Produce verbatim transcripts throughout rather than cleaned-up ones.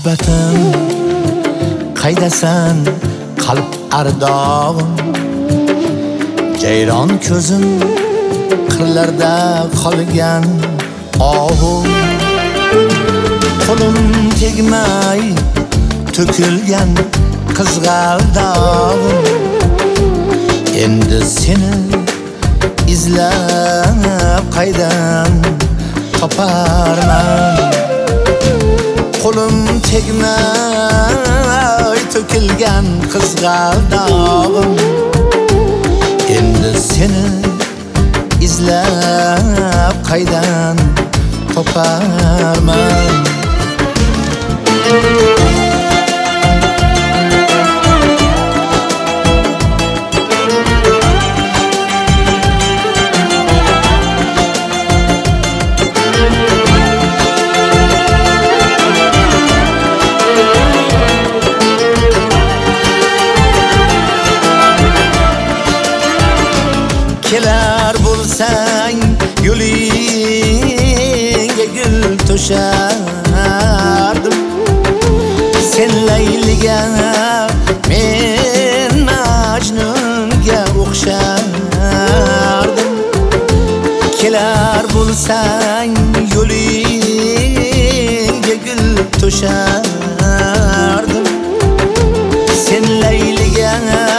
Muhabbatim qaydasan qalb ardog'im, jayron ko'zim qirlarda qolgan ohim, qo'lim tegmay to'kilgan qizg'aldog'im, endi seni izlab qaydan toparman. Qo'lim tegmay to'kilgan qizg'aldog'im, endi seni izlab qaydan toparman. Kelar bo'lsang yo'lingga gul to'shardim, sen Layliga men Majnunga o'xshardim. Kelar bo'lsang yo'lingga gul to'shardim, sen Layliga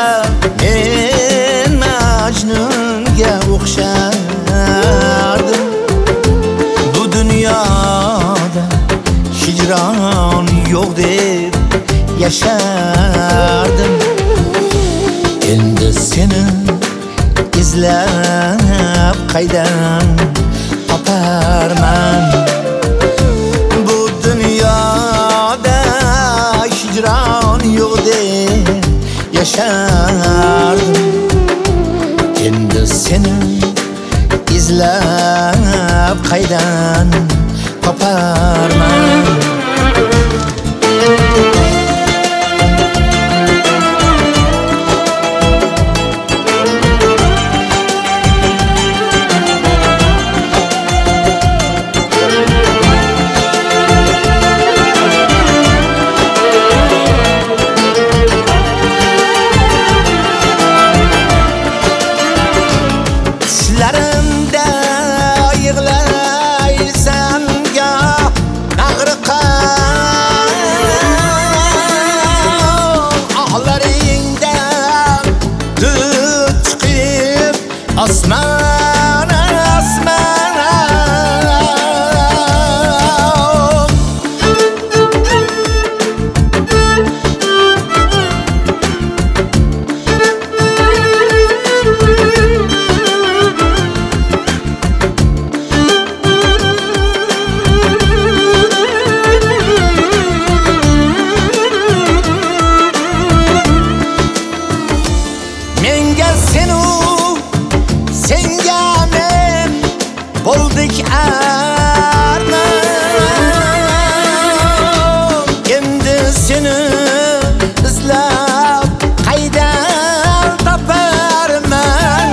men Majnunga o'xshardim. Bu dunyoda hijron yo'q deb yashardim, endi seni izlab qaydan toparman. Bu dunyoda hijron yo'q deb yashardim, endi seni izlab qaydan toparman. Larimda yig'laysan goh ag'riqar, ohlaringda dud chiqib osmon osmon. Menga senu senga men bo'ldik armon, endi seni izlab qaydan toparman.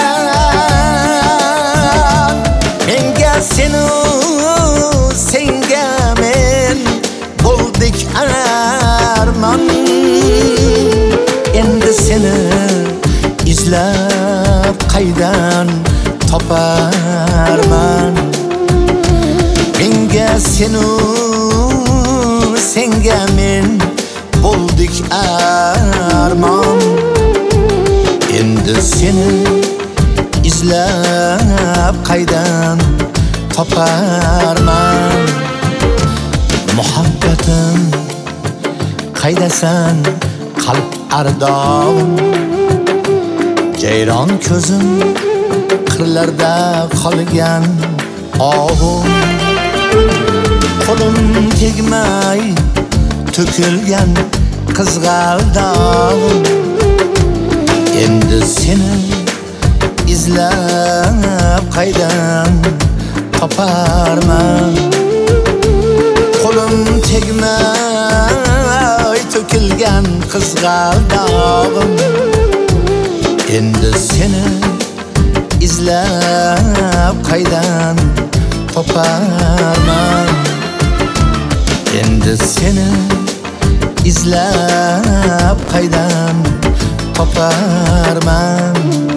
Menga senu senga men bo'ldik armon, endi seni izlab qaydan toparman. Menga senu senga men bo'ldik armon, endi seni izlab qaydan toparman. Muhabbatim qaydasan qalb ardog'im, jayron ko'zim qirlarda qolgan ohim, qo'lim tegmay to'kilgan qizg'aldog'im, endi seni izlab qaydan toparman. Qo'lim tegmay to'kilgan qizg'aldog'im, endi seni izlab qaydan toparman. Endi seni izlab qaydan toparman.